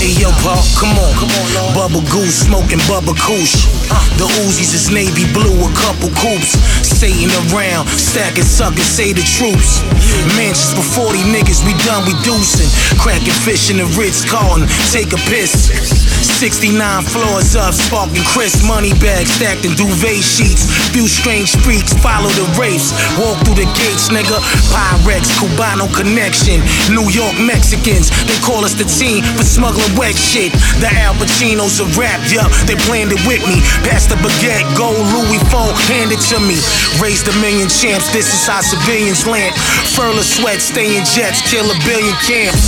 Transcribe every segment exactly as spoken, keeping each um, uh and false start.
Hey yo, Paul, come on, come on, Lord. Bubba Goose, smoking Bubba Kush. Uh, the Uzis is navy blue, a couple coops. Satan around, stacking suckers, say the troops. Mansions for forty niggas, we done, we deucing. Cracking fish in the Ritz Carlton, take a piss. sixty-nine floors up, sparking crisp. Money bags stacked in duvet sheets. Few strange freaks follow the race. Walk through the gates, nigga. Pyrex, Cubano connection. New York Mexicans, they call us the team for smuggling wet shit. The Al Pacinos are wrapped, yup, they planned it with me. Pass the baguette, gold Louis phone, hand it to me. Raised a million champs, this is how civilians land. Furler sweat, stay in jets, kill a billion camps.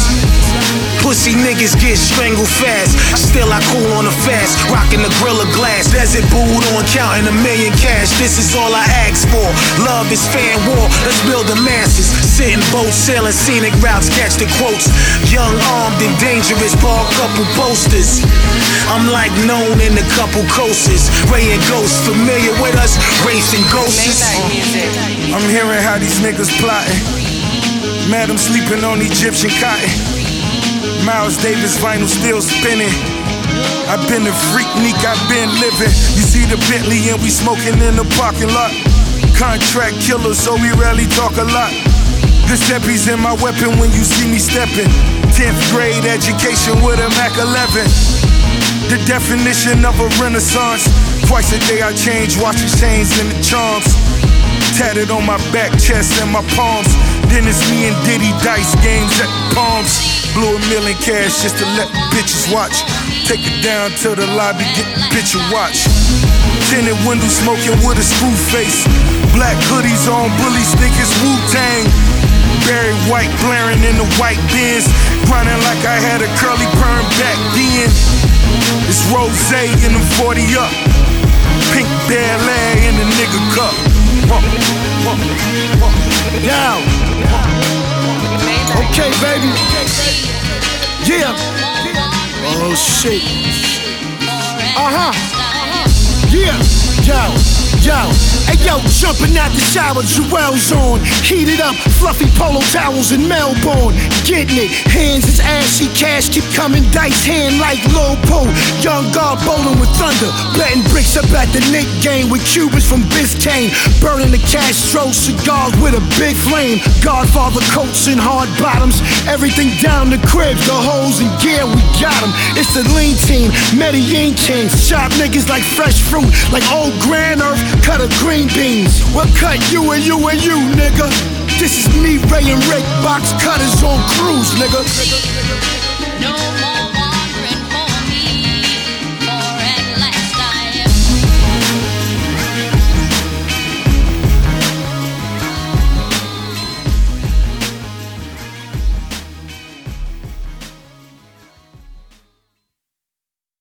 Pussy niggas get strangled fast. Still I cool on the fast, rocking the Gorilla Glass. Desert booed on counting a million cash. This is all I ask for. Love is fan war, let's build the masses. Sitting boats, sailing scenic routes, catch the quotes. Young, armed, and dangerous, ball couple posters. I'm like known in a couple coasters. Ray and Ghost, familiar with us, racing ghosts. I'm hearing how these niggas plotting. Madam sleeping on Egyptian cotton. Miles Davis vinyl still spinning. I've been a freak, neek, I've been living. You see the Bentley and we smoking in the parking lot. Contract killers, so we rarely talk a lot. Giuseppe's in my weapon when you see me stepping. tenth grade education with a Mac eleven. The definition of a renaissance. Twice a day I change watches, chains, and the charms. Tatted on my back, chest, and my palms. Then it's me and Diddy dice games at the Palms. Blew a million cash just to let the bitches watch. Take it down to the lobby, get the bitch a watch. Tinted window smoking with a screw face. Black hoodies on, bullies think it's Wu-Tang. Barry White blaring in the white Benz. Grinding like I had a curly perm back then. It's Rosé in the forty up. Pink Bel Air in the nigga cup. Yo. Okay, baby. Yeah. Oh shit. Uh huh. Yeah. Yo. Yo, hey yo, jumping out the shower, Jewel's on. Heated up, fluffy polo towels in Melbourne. Getting it, hands is ashy, cash keep coming, dice hand like Lil Poe. Young guard bowling with thunder, betting bricks up at the Nick game with Cubans from Biscayne. Burning the Castro cigars with a big flame. Godfather coats and hard bottoms, everything down the cribs, the hoes and gear, we got them. It's the lean team, Medellin Kings. Shop niggas like fresh fruit, like old Grand Earth. Cut of green beans, we'll cut you and you and you, nigga. This is me, Ray and Rick, box cutters on cruise, nigga. No more